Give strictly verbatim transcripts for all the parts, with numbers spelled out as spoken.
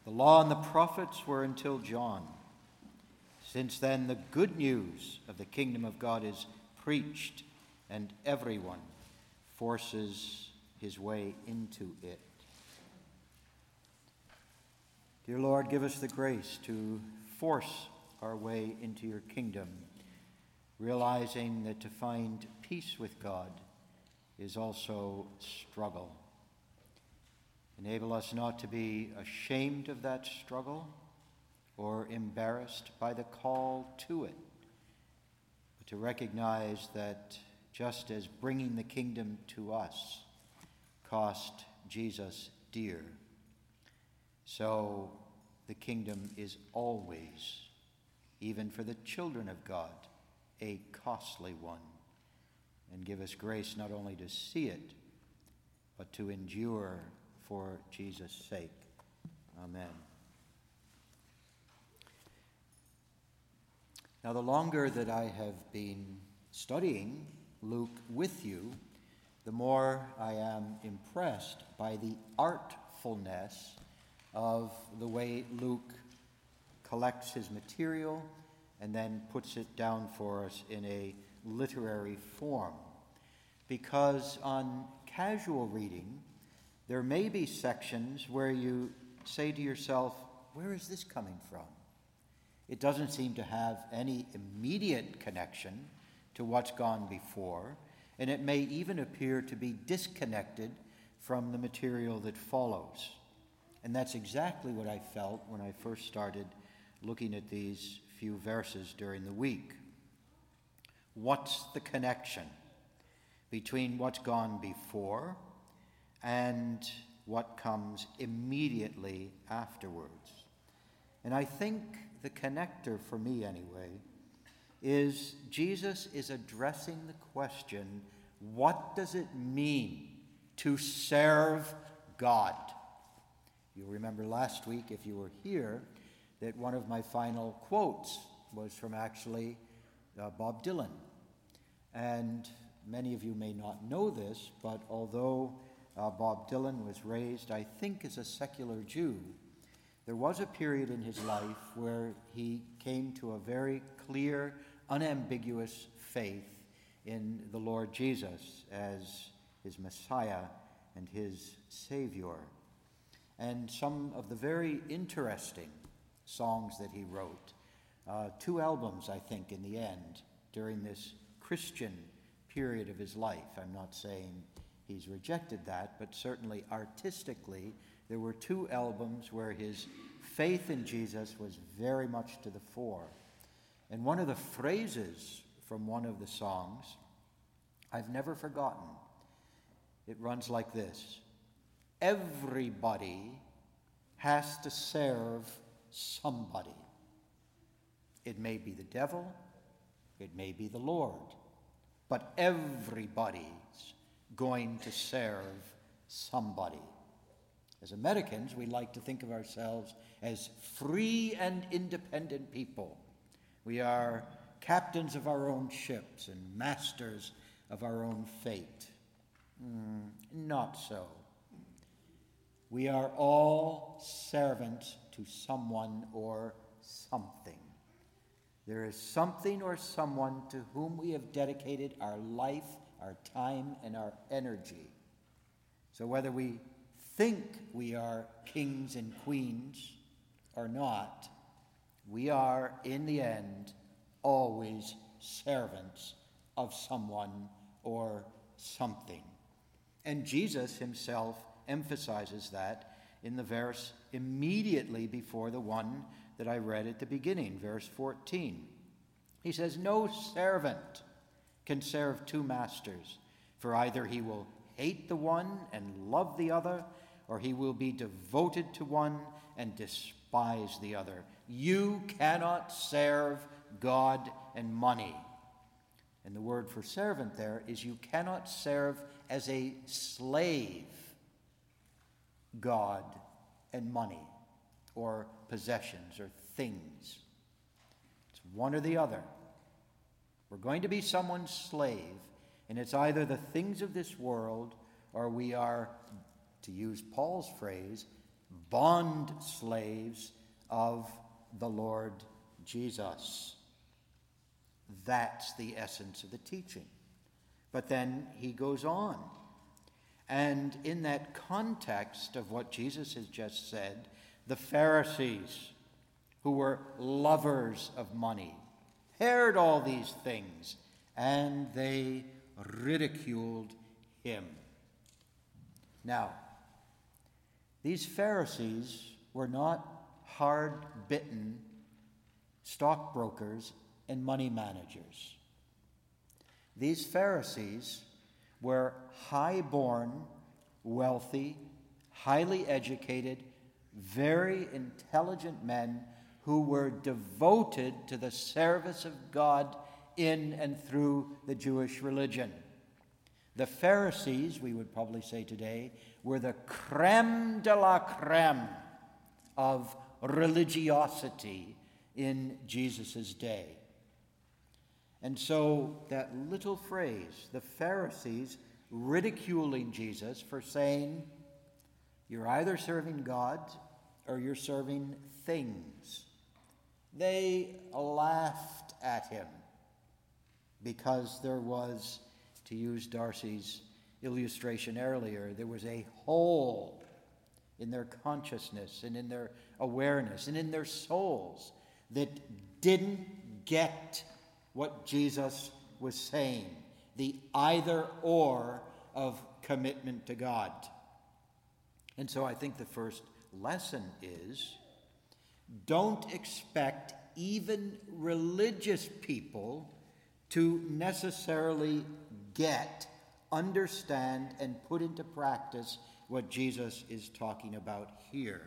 The law and the prophets were until John. Since then, the good news of the kingdom of God is preached, and everyone forces his way into it. Dear Lord, give us the grace to force our way into your kingdom, realizing that to find peace with God is also struggle. Enable us not to be ashamed of that struggle or embarrassed by the call to it, but to recognize that just as bringing the kingdom to us cost Jesus dear, so the kingdom is always, even for the children of God, a costly one. And give us grace not only to see it, but to endure for Jesus' sake. Amen. Now, the longer that I have been studying Luke with you, the more I am impressed by the artfulness of the way Luke collects his material and then puts it down for us in a literary form. Because on casual reading, there may be sections where you say to yourself, where is this coming from? It doesn't seem to have any immediate connection to what's gone before, and it may even appear to be disconnected from the material that follows. And that's exactly what I felt when I first started looking at these few verses during the week. What's the connection between what's gone before and what comes immediately afterwards? And I think the connector, for me anyway, is Jesus is addressing the question, what does it mean to serve God? You'll remember last week, if you were here, that one of my final quotes was from actually uh, Bob Dylan. And many of you may not know this, but although uh, Bob Dylan was raised, I think, as a secular Jew, there was a period in his life where he came to a very clear, unambiguous faith in the Lord Jesus as his Messiah and his Savior. And some of the very interesting songs that he wrote, uh, two albums, I think, in the end, during this Christian period of his life. I'm not saying he's rejected that, but certainly artistically, there were two albums where his faith in Jesus was very much to the fore. And one of the phrases from one of the songs, I've never forgotten. It runs like this: everybody has to serve somebody. It may be the devil, it may be the Lord, but everybody's going to serve somebody. As Americans, we like to think of ourselves as free and independent people. We are captains of our own ships and masters of our own fate. Mm, not so. We are all servants to someone or something. There is something or someone to whom we have dedicated our life, our time, and our energy. So whether we think we are kings and queens or not, we are, in the end, always servants of someone or something. And Jesus himself emphasizes that in the verse immediately before the one that I read at the beginning, verse fourteen. He says, "No servant can serve two masters, for either he will hate the one and love the other, or he will be devoted to one and despise the other. You cannot serve God and money." And the word for servant there is you cannot serve as a slave God and money or possessions or things. It's one or the other. We're going to be someone's slave, and it's either the things of this world or we are, to use Paul's phrase, bond slaves of the Lord Jesus. That's the essence of the teaching. But then he goes on. And in that context of what Jesus has just said, the Pharisees, who were lovers of money, heard all these things, and they ridiculed him. Now, these Pharisees were not hard-bitten stockbrokers and money managers. These Pharisees were high-born, wealthy, highly educated, very intelligent men who were devoted to the service of God in and through the Jewish religion. The Pharisees, we would probably say today, were the creme de la creme of religiosity in Jesus' day. And so that little phrase, the Pharisees ridiculing Jesus for saying, you're either serving God or you're serving things. They laughed at him because there was, to use Darcy's illustration earlier, there was a hole in their consciousness and in their awareness and in their souls that didn't get what Jesus was saying, the either or of commitment to God. And so I think the first lesson is, don't expect even religious people to necessarily get, understand, and put into practice what Jesus is talking about here.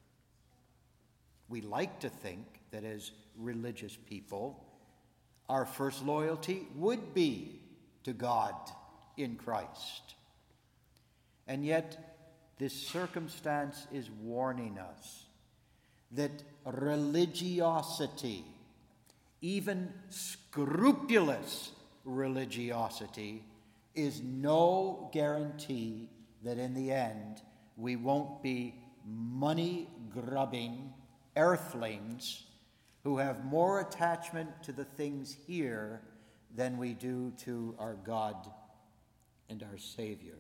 We like to think that as religious people, our first loyalty would be to God in Christ. And yet, this circumstance is warning us that religiosity, even scrupulous religiosity, is no guarantee that in the end we won't be money-grubbing earthlings who have more attachment to the things here than we do to our God and our Savior.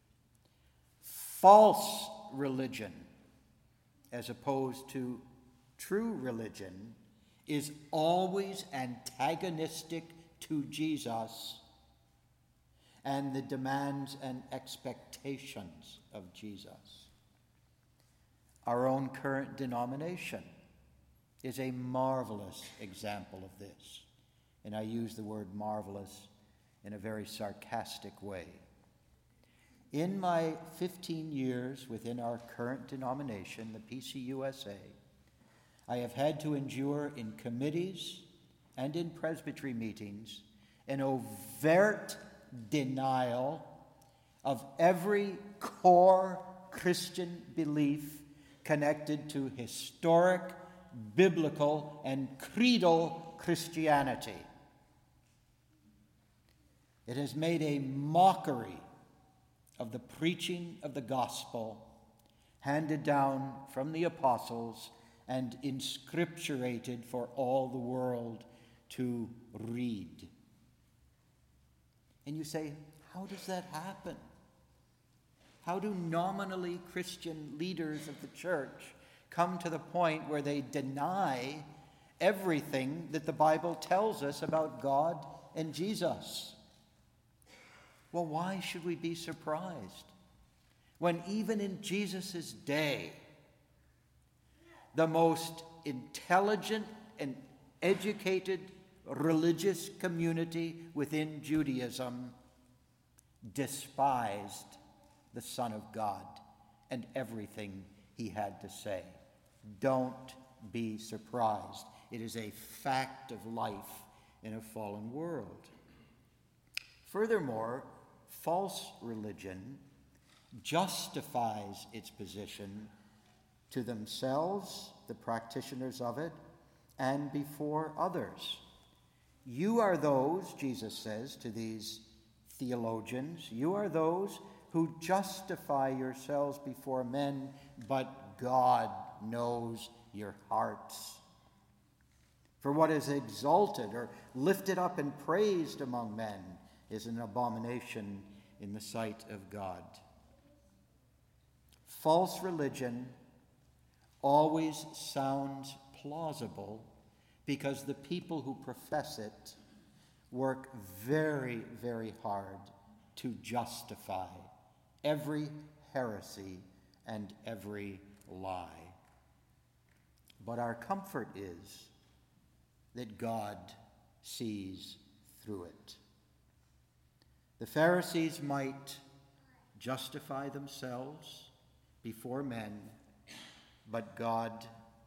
False religion, as opposed to true religion, is always antagonistic to Jesus and the demands and expectations of Jesus. Our own current denomination is a marvelous example of this. And I use the word marvelous in a very sarcastic way. In my fifteen years within our current denomination, the P C U S A, I have had to endure in committees and in presbytery meetings an overt denial of every core Christian belief connected to historic, biblical, and creedal Christianity. It has made a mockery of the preaching of the gospel handed down from the apostles and inscripturated for all the world to read. And you say, how does that happen? How do nominally Christian leaders of the church come to the point where they deny everything that the Bible tells us about God and Jesus? Well, why should we be surprised when even in Jesus' day, the most intelligent and educated religious community within Judaism despised the Son of God and everything he had to say? Don't be surprised. It is a fact of life in a fallen world. Furthermore, false religion justifies its position to themselves, the practitioners of it, and before others. You are those, Jesus says to these theologians, you are those who justify yourselves before men, but God knows your hearts. For what is exalted or lifted up and praised among men is an abomination in the sight of God. False religion always sounds plausible because the people who profess it work very, very hard to justify every heresy and every lie. But our comfort is that God sees through it. The Pharisees might justify themselves before men, but God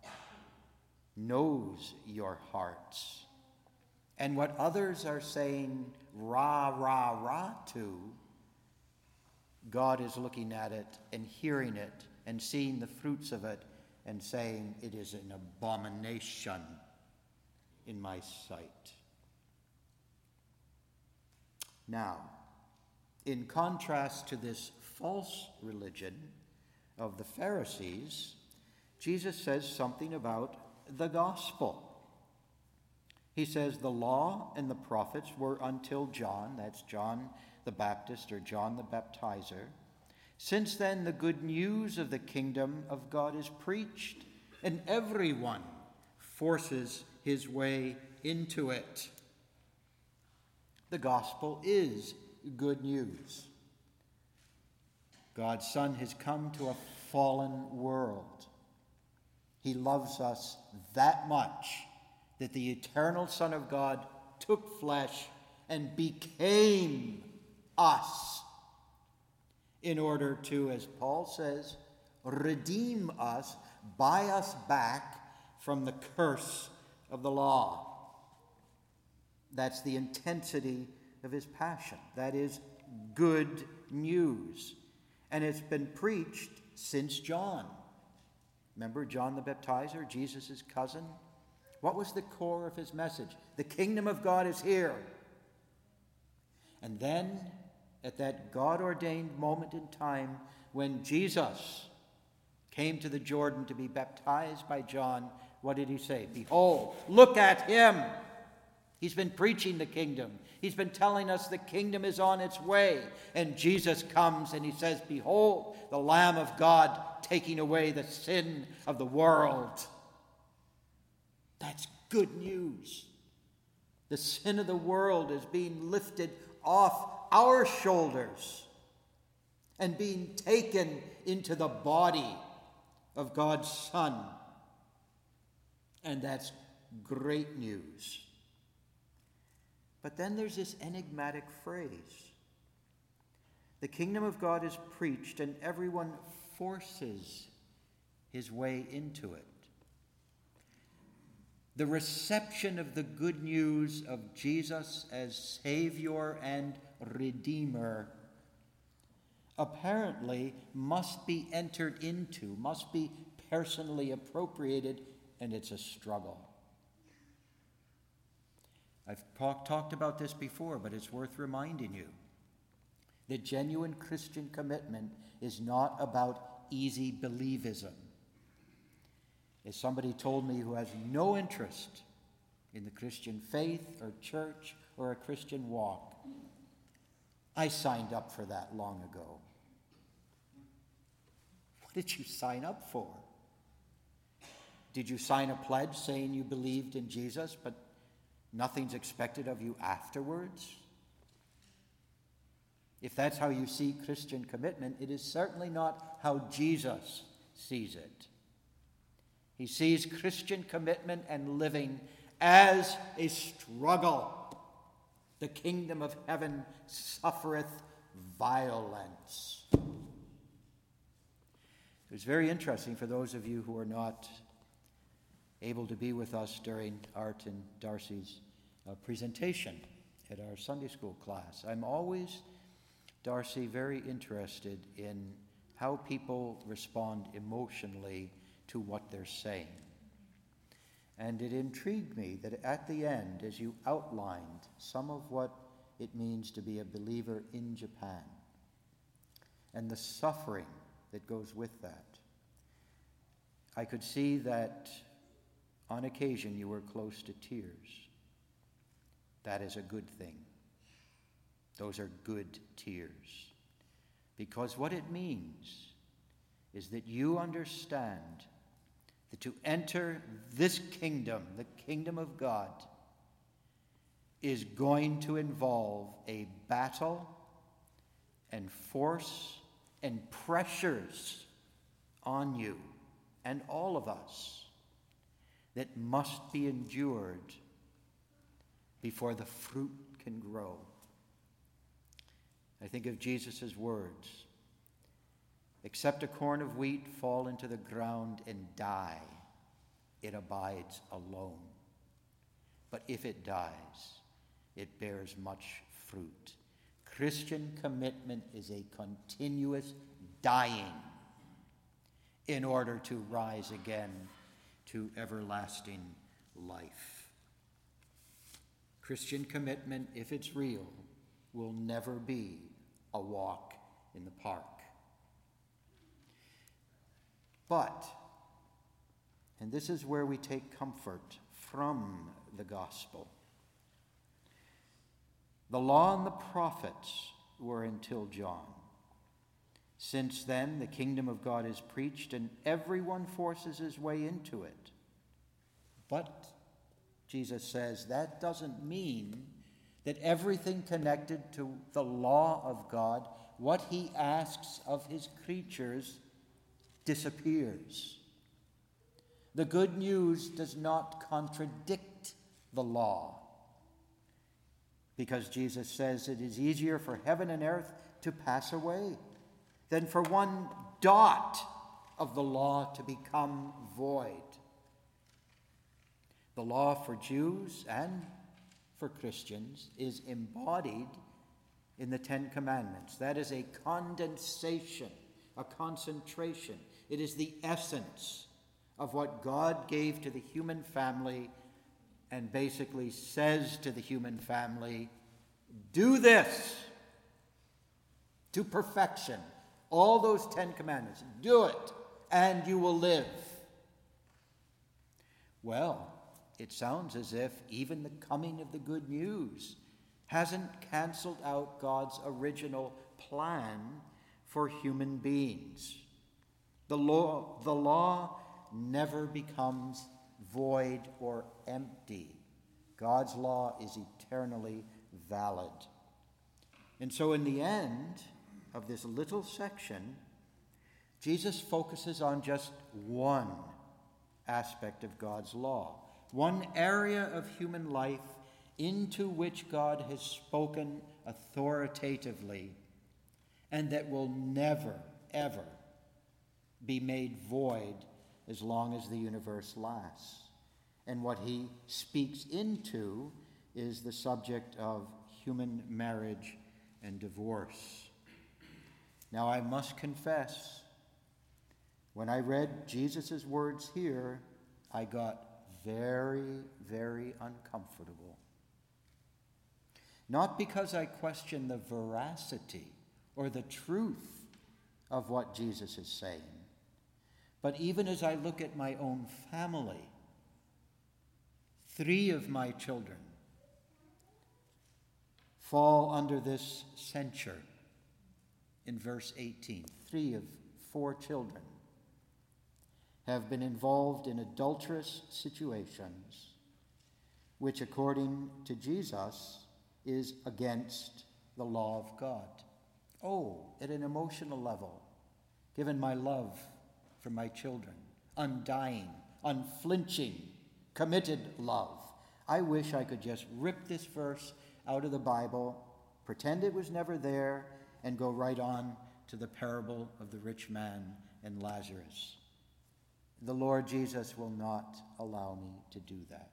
knows your hearts. And what others are saying rah, rah, rah to, God is looking at it and hearing it and seeing the fruits of it and saying it is an abomination in my sight. Now, in contrast to this false religion of the Pharisees, Jesus says something about the gospel. He says the law and the prophets were until John, that's John the Baptist or John the Baptizer. Since then, the good news of the kingdom of God is preached, and everyone forces his way into it. The gospel is good news. God's Son has come to a fallen world. He loves us that much that the eternal Son of God took flesh and became us in order to, as Paul says, redeem us, buy us back from the curse of the law. That's the intensity of his passion. That is good news. And it's been preached since John. Remember John the Baptizer, Jesus' cousin? What was the core of his message? The kingdom of God is here. And then, at that God-ordained moment in time, when Jesus came to the Jordan to be baptized by John, what did he say? Behold, look at him. He's been preaching the kingdom. He's been telling us the kingdom is on its way. And Jesus comes and he says, behold, the Lamb of God taking away the sin of the world. That's good news. The sin of the world is being lifted off our shoulders and being taken into the body of God's Son. And that's great news. But then there's this enigmatic phrase. The kingdom of God is preached and everyone forces his way into it. The reception of the good news of Jesus as Savior and Redeemer apparently must be entered into, must be personally appropriated, and it's a struggle. I've talk, talked about this before, but it's worth reminding you. The genuine Christian commitment is not about easy believism. As somebody told me who has no interest in the Christian faith or church or a Christian walk, I signed up for that long ago. What did you sign up for? Did you sign a pledge saying you believed in Jesus, but nothing's expected of you afterwards? If that's how you see Christian commitment, it is certainly not how Jesus sees it. He sees Christian commitment and living as a struggle. The kingdom of heaven suffereth violence. It was very interesting for those of you who are not able to be with us during Art and Darcy's uh, presentation at our Sunday school class. I'm always, Darcy, very interested in how people respond emotionally to what they're saying. And it intrigued me that at the end, as you outlined some of what it means to be a believer in Japan and the suffering that goes with that, I could see that on occasion you were close to tears. That is a good thing. Those are good tears. Because what it means is that you understand that to enter this kingdom, the kingdom of God, is going to involve a battle and force and pressures on you and all of us that must be endured before the fruit can grow. I think of Jesus' words, "Except a corn of wheat fall into the ground and die, it abides alone. But if it dies, it bears much fruit." Christian commitment is a continuous dying in order to rise again to everlasting life. Christian commitment, if it's real, will never be a walk in the park. But, and this is where we take comfort from the gospel, the law and the prophets were until John. Since then, the kingdom of God is preached, and everyone forces his way into it. But, Jesus says, that doesn't mean that everything connected to the law of God, what he asks of his creatures, disappears. The good news does not contradict the law, because Jesus says it is easier for heaven and earth to pass away than for one dot of the law to become void. The law for Jews and for Christians is embodied in the Ten Commandments. That is a condensation, a concentration. It is the essence of what God gave to the human family and basically says to the human family, do this to perfection. All those Ten Commandments, do it, and you will live. Well, it sounds as if even the coming of the good news hasn't canceled out God's original plan for human beings. The law, the law never becomes void or empty. God's law is eternally valid. And so in the end of this little section, Jesus focuses on just one aspect of God's law, one area of human life into which God has spoken authoritatively and that will never, ever be made void as long as the universe lasts. And what he speaks into is the subject of human marriage and divorce. Now, I must confess, when I read Jesus' words here, I got very, very uncomfortable. Not because I question the veracity or the truth of what Jesus is saying, but even as I look at my own family, three of my children fall under this censure in verse eighteen. Three of four children have been involved in adulterous situations, which according to Jesus is against the law of God. Oh, at an emotional level, given my love for my children, undying, unflinching, committed love, I wish I could just rip this verse out of the Bible, pretend it was never there, and go right on to the parable of the rich man and Lazarus. The Lord Jesus will not allow me to do that.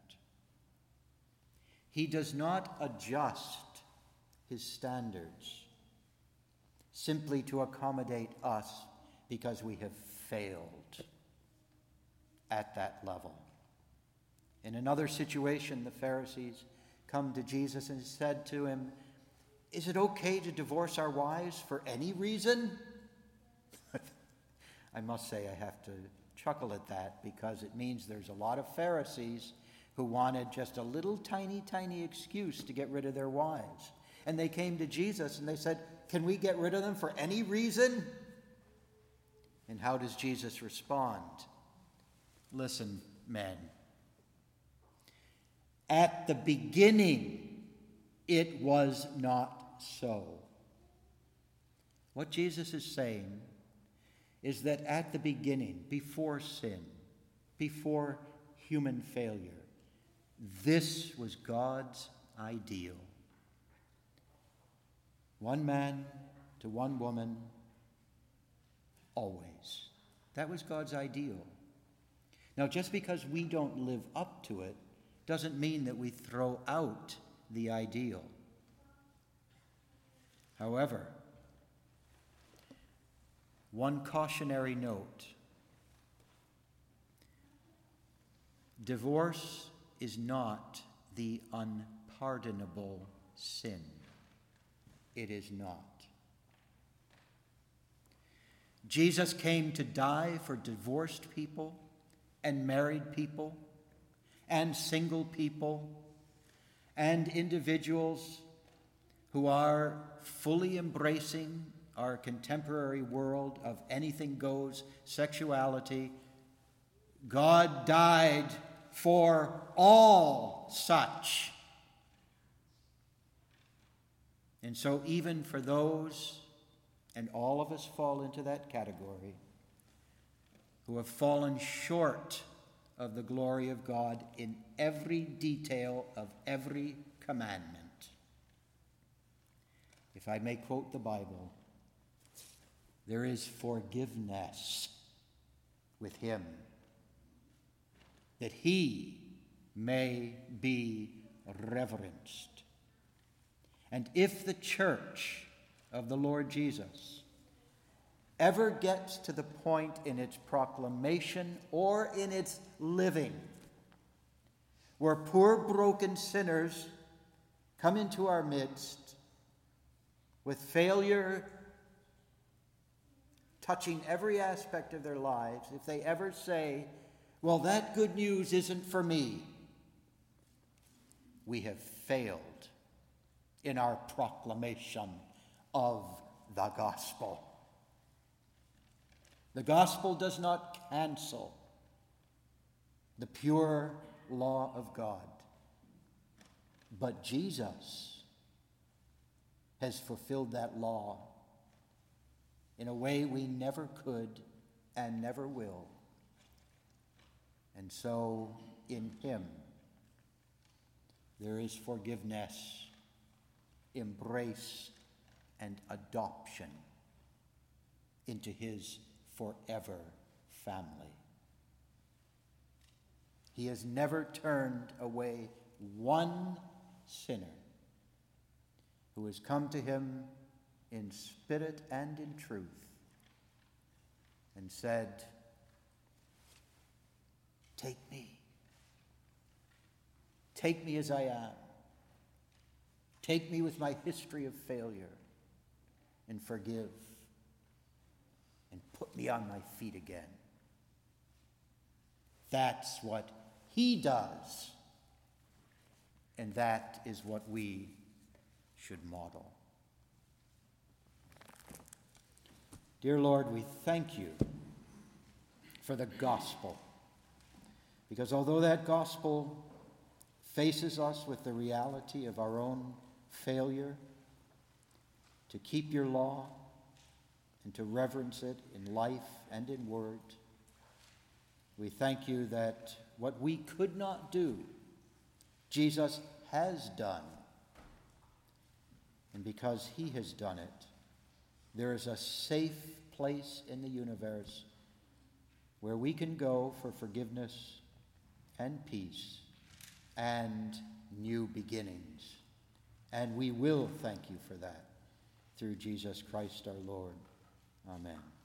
He does not adjust his standards simply to accommodate us because we have failed at that level. In another situation, the Pharisees come to Jesus and said to him, "Is it okay to divorce our wives for any reason?" I must say I have to chuckle at that because it means there's a lot of Pharisees who wanted just a little tiny, tiny excuse to get rid of their wives. And they came to Jesus and they said, can we get rid of them for any reason? And how does Jesus respond? Listen, men. At the beginning, it was not so. What Jesus is saying is that at the beginning, before sin, before human failure, this was God's ideal. One man to one woman, always. That was God's ideal. Now, just because we don't live up to it doesn't mean that we throw out the ideal. However, one cautionary note. Divorce is not the unpardonable sin. It is not. Jesus came to die for divorced people and married people and single people and individuals who are fully embracing our contemporary world of anything goes sexuality. God died for all such. And so even for those, and all of us fall into that category, who have fallen short of the glory of God in every detail of every commandment. If I may quote the Bible, there is forgiveness with him, that he may be reverenced. And if the church of the Lord Jesus ever gets to the point in its proclamation or in its living where poor broken sinners come into our midst with failure touching every aspect of their lives, if they ever say, well, that good news isn't for me, we have failed in our proclamation of the gospel. The gospel does not cancel the pure law of God, but Jesus has fulfilled that law in a way we never could and never will. And so in him there is forgiveness, embrace, and adoption into his forever family. He has never turned away one sinner who has come to him in spirit and in truth and said, take me. Take me as I am. Take me with my history of failure and forgive and put me on my feet again. That's what he does, and that is what we should model. Dear Lord, we thank you for the gospel, because although that gospel faces us with the reality of our own failure to keep your law and to reverence it in life and in word, we thank you that what we could not do, Jesus has done. And because he has done it, there is a safe place in the universe where we can go for forgiveness and peace and new beginnings. And we will thank you for that through Jesus Christ our Lord. Amen.